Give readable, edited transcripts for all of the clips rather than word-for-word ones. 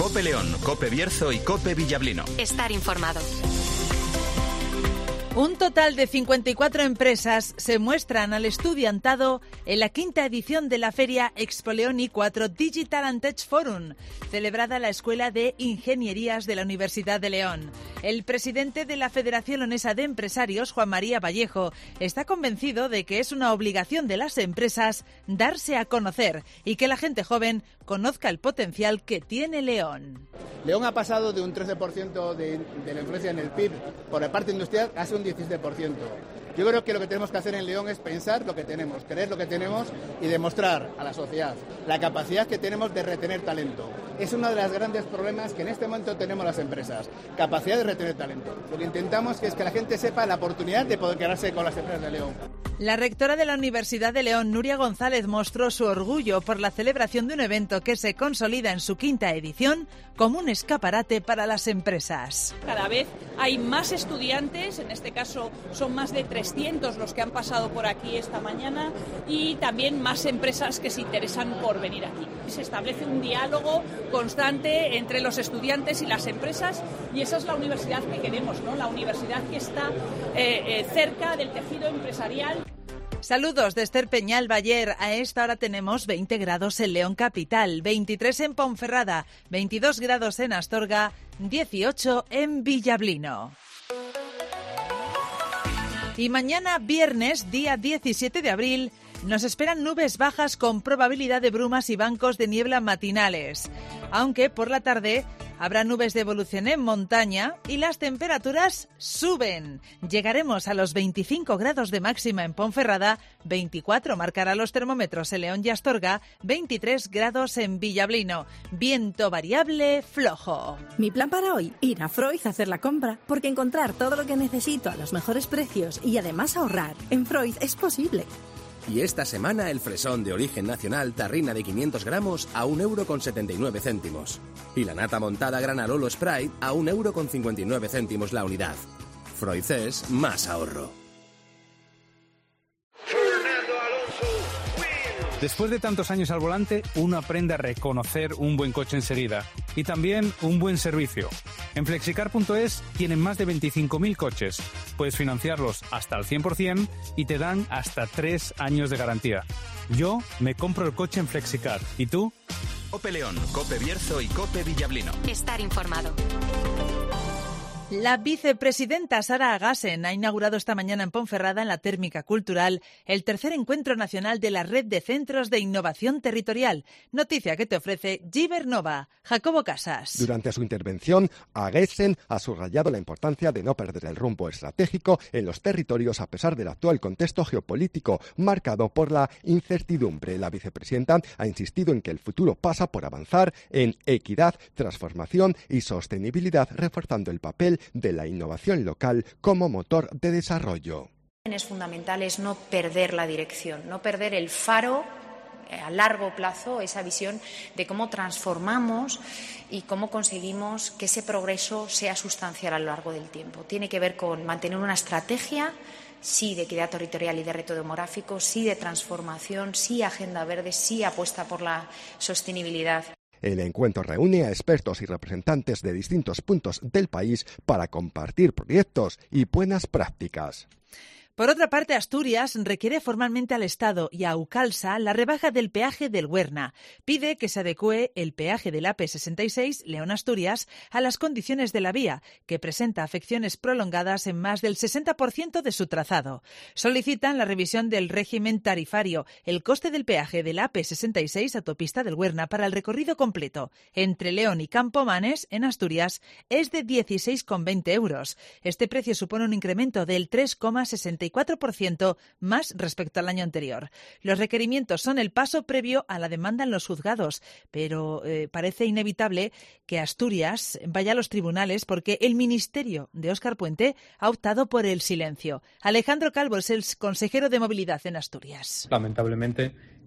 COPE León, COPE Bierzo y COPE Villablino. Estar informado. Un total de 54 empresas se muestran al estudiantado en la quinta edición de la feria Expo León I4 Digital and Tech Forum, celebrada en la Escuela de Ingenierías de la Universidad de León. El presidente de la Federación Leonesa de Empresarios, Juan María Vallejo, está convencido de que es una obligación de las empresas darse a conocer y que la gente joven conozca el potencial que tiene León. León ha pasado de un 13% de la influencia en el PIB por la parte industrial a un 17%. Yo creo que lo que tenemos que hacer en León es pensar lo que tenemos, creer lo que tenemos y demostrar a la sociedad la capacidad que tenemos de retener talento. Es uno de los grandes problemas que en este momento tenemos las empresas, capacidad de retener talento. Lo que intentamos es que la gente sepa la oportunidad de poder quedarse con las empresas de León. La rectora de la Universidad de León, Nuria González, mostró su orgullo por la celebración de un evento que se consolida en su quinta edición como un escaparate para las empresas. Cada vez hay más estudiantes, en este caso son más de 300 los que han pasado por aquí esta mañana, y también más empresas que se interesan por venir aquí. Se establece un diálogo constante entre los estudiantes y las empresas, y esa es la universidad que queremos, ¿no? La universidad que está cerca del tejido empresarial. Saludos de Esther Peñal Bayer. A esta hora tenemos 20 grados en León Capital, 23 en Ponferrada, 22 grados en Astorga, 18 en Villablino. Y mañana viernes, día 17 de abril, nos esperan nubes bajas con probabilidad de brumas y bancos de niebla matinales. Aunque por la tarde habrá nubes de evolución en montaña y las temperaturas suben. Llegaremos a los 25 grados de máxima en Ponferrada, 24 marcará los termómetros en León y Astorga, 23 grados en Villablino. Viento variable flojo. Mi plan para hoy, ir a Freud a hacer la compra, porque encontrar todo lo que necesito a los mejores precios y además ahorrar en Freud es posible. Y esta semana el fresón de origen nacional tarrina de 500 gramos a 1,79 €. Y la nata montada Granarolo Sprite a 1,59 € la unidad. Freud es más ahorro. Después de tantos años al volante, uno aprende a reconocer un buen coche enseguida y también un buen servicio. En Flexicar.es tienen más de 25.000 coches. Puedes financiarlos hasta al 100% y te dan hasta 3 años de garantía. Yo me compro el coche en Flexicar. ¿Y tú? COPE León, COPE Bierzo y COPE Villablino. Estar informado. La vicepresidenta Sara Agassen ha inaugurado esta mañana en Ponferrada, en la Térmica Cultural, el tercer encuentro nacional de la Red de Centros de Innovación Territorial. Noticia que te ofrece Gibernova. Jacobo Casas. Durante su intervención, Agassen ha subrayado la importancia de no perder el rumbo estratégico en los territorios a pesar del actual contexto geopolítico marcado por la incertidumbre. La vicepresidenta ha insistido en que el futuro pasa por avanzar en equidad, transformación y sostenibilidad, reforzando el papel de la innovación local como motor de desarrollo. Es fundamental no perder la dirección, no perder el faro a largo plazo, esa visión de cómo transformamos y cómo conseguimos que ese progreso sea sustancial a lo largo del tiempo. Tiene que ver con mantener una estrategia, sí, de equidad territorial y de reto demográfico, sí de transformación, sí agenda verde, sí apuesta por la sostenibilidad. El encuentro reúne a expertos y representantes de distintos puntos del país para compartir proyectos y buenas prácticas. Por otra parte, Asturias requiere formalmente al Estado y a Aucalsa la rebaja del peaje del Huerna. Pide que se adecue el peaje del AP66 León-Asturias a las condiciones de la vía, que presenta afecciones prolongadas en más del 60% de su trazado. Solicitan la revisión del régimen tarifario. El coste del peaje del AP66 Autopista del Huerna para el recorrido completo entre León y Campomanes, en Asturias, es de 16,20 €. Este precio supone un incremento del 3,64% más respecto al año anterior. Los requerimientos son el paso previo a la demanda en los juzgados, pero parece inevitable que Asturias vaya a los tribunales porque el ministerio de Óscar Puente ha optado por el silencio. Alejandro Calvo es el consejero de Movilidad en Asturias. Lamentablemente,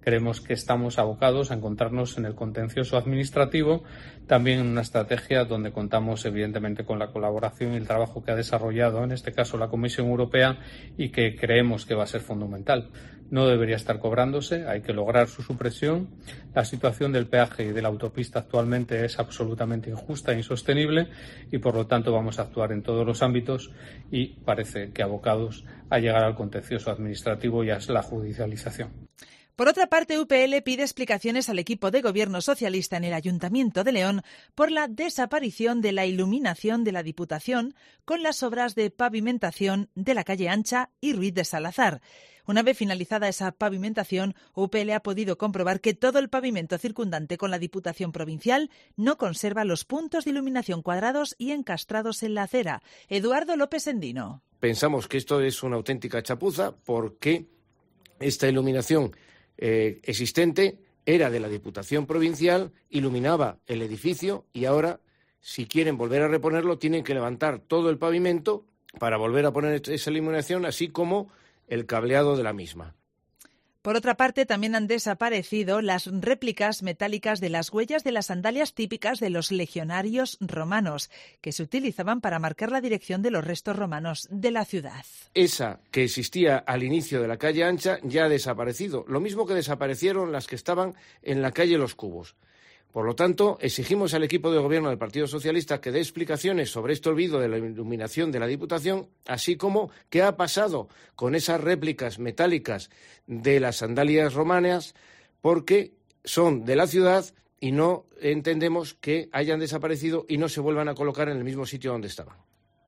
creemos que estamos abocados a encontrarnos en el contencioso administrativo, también en una estrategia donde contamos evidentemente con la colaboración y el trabajo que ha desarrollado, en este caso la Comisión Europea, y que creemos que va a ser fundamental. No debería estar cobrándose, hay que lograr su supresión. La situación del peaje y de la autopista actualmente es absolutamente injusta e insostenible y, por lo tanto, vamos a actuar en todos los ámbitos y parece que abocados a llegar al contencioso administrativo y a la judicialización. Por otra parte, UPL pide explicaciones al equipo de gobierno socialista en el Ayuntamiento de León por la desaparición de la iluminación de la Diputación con las obras de pavimentación de la calle Ancha y Ruiz de Salazar. Una vez finalizada esa pavimentación, UPL ha podido comprobar que todo el pavimento circundante con la Diputación Provincial no conserva los puntos de iluminación cuadrados y encastrados en la acera. Eduardo López Endino. Pensamos que esto es una auténtica chapuza porque esta iluminación existente era de la Diputación Provincial, iluminaba el edificio y ahora, si quieren volver a reponerlo, tienen que levantar todo el pavimento para volver a poner esa iluminación, así como el cableado de la misma. Por otra parte, también han desaparecido las réplicas metálicas de las huellas de las sandalias típicas de los legionarios romanos, que se utilizaban para marcar la dirección de los restos romanos de la ciudad. Esa que existía al inicio de la calle Ancha ya ha desaparecido, lo mismo que desaparecieron las que estaban en la calle Los Cubos. Por lo tanto, exigimos al equipo de gobierno del Partido Socialista que dé explicaciones sobre este olvido de la iluminación de la Diputación, así como qué ha pasado con esas réplicas metálicas de las sandalias romanas, porque son de la ciudad y no entendemos que hayan desaparecido y no se vuelvan a colocar en el mismo sitio donde estaban.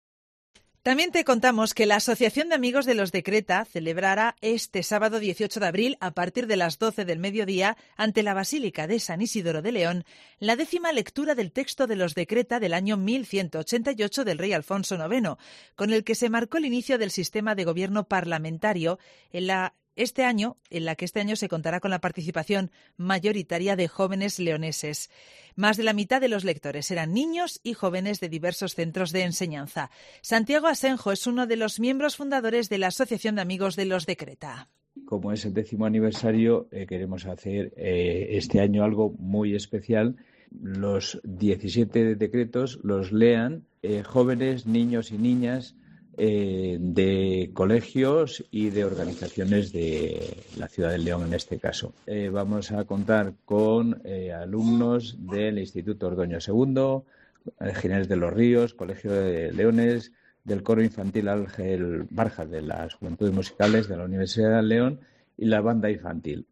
También te contamos que la Asociación de Amigos de los Decreta celebrará este sábado 18 de abril, a partir de las 12 del mediodía, ante la Basílica de San Isidoro de León, la 10ª lectura del texto de los Decreta del año 1188 del rey Alfonso IX, con el que se marcó el inicio del sistema de gobierno parlamentario en la que este año se contará con la participación mayoritaria de jóvenes leoneses. Más de la mitad de los lectores eran niños y jóvenes de diversos centros de enseñanza. Santiago Asenjo es uno de los miembros fundadores de la Asociación de Amigos de los Decreta. Como es el 10º aniversario, queremos hacer este año algo muy especial. Los 17 decretos los lean jóvenes, niños y niñas de colegios y de organizaciones de la ciudad de León en este caso. Vamos a contar con alumnos del Instituto Ordoño II, Ginés de los Ríos, Colegio de Leones, del Coro Infantil Ángel Barjas de las Juventudes Musicales de la Universidad de León y la Banda Infantil.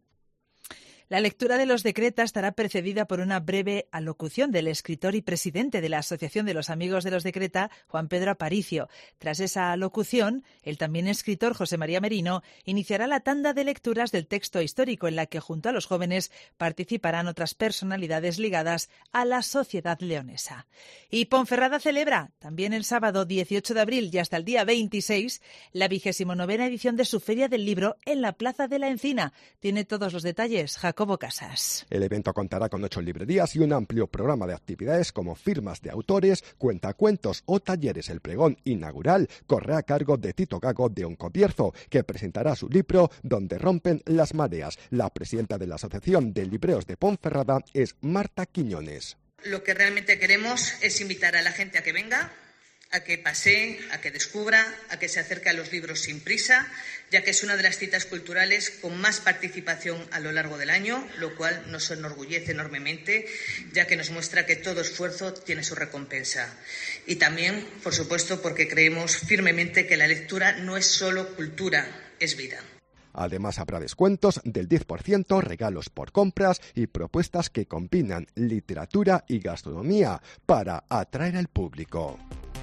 La lectura de los Decreta estará precedida por una breve alocución del escritor y presidente de la Asociación de los Amigos de los Decreta, Juan Pedro Aparicio. Tras esa alocución, el también escritor José María Merino iniciará la tanda de lecturas del texto histórico en la que junto a los jóvenes participarán otras personalidades ligadas a la sociedad leonesa. Y Ponferrada celebra también el sábado 18 de abril y hasta el día 26 la 29ª edición de su Feria del Libro en la Plaza de la Encina. Tiene todos los detalles Jacobo Casas. El evento contará con 8 librerías y un amplio programa de actividades como firmas de autores, cuentacuentos o talleres. El pregón inaugural corre a cargo de Tito Gago de Oncobierzo, que presentará su libro Donde rompen las mareas. La presidenta de la Asociación de Libreos de Ponferrada es Marta Quiñones. Lo que realmente queremos es invitar a la gente a que venga, a que pasee, a que descubra, a que se acerque a los libros sin prisa, ya que es una de las citas culturales con más participación a lo largo del año, lo cual nos enorgullece enormemente, ya que nos muestra que todo esfuerzo tiene su recompensa. Y también, por supuesto, porque creemos firmemente que la lectura no es solo cultura, es vida. Además, habrá descuentos del 10%, regalos por compras y propuestas que combinan literatura y gastronomía para atraer al público.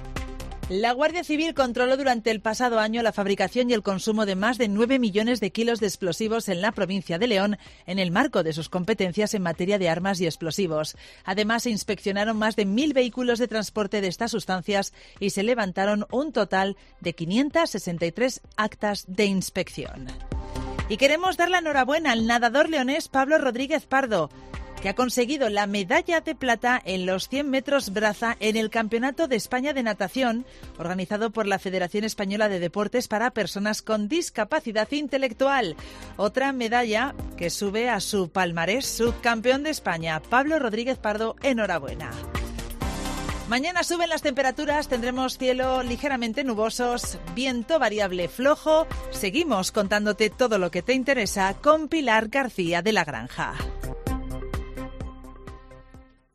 La Guardia Civil controló durante el pasado año la fabricación y el consumo de más de 9 millones de kilos de explosivos en la provincia de León en el marco de sus competencias en materia de armas y explosivos. Además, se inspeccionaron más de 1.000 vehículos de transporte de estas sustancias y se levantaron un total de 563 actas de inspección. Y queremos dar la enhorabuena al nadador leonés Pablo Rodríguez Pardo, que ha conseguido la medalla de plata en los 100 metros braza en el Campeonato de España de Natación, organizado por la Federación Española de Deportes para Personas con Discapacidad Intelectual. Otra medalla que sube a su palmarés, subcampeón de España, Pablo Rodríguez Pardo, enhorabuena. Mañana suben las temperaturas, tendremos cielo ligeramente nubosos, viento variable flojo. Seguimos contándote todo lo que te interesa con Pilar García de la Granja.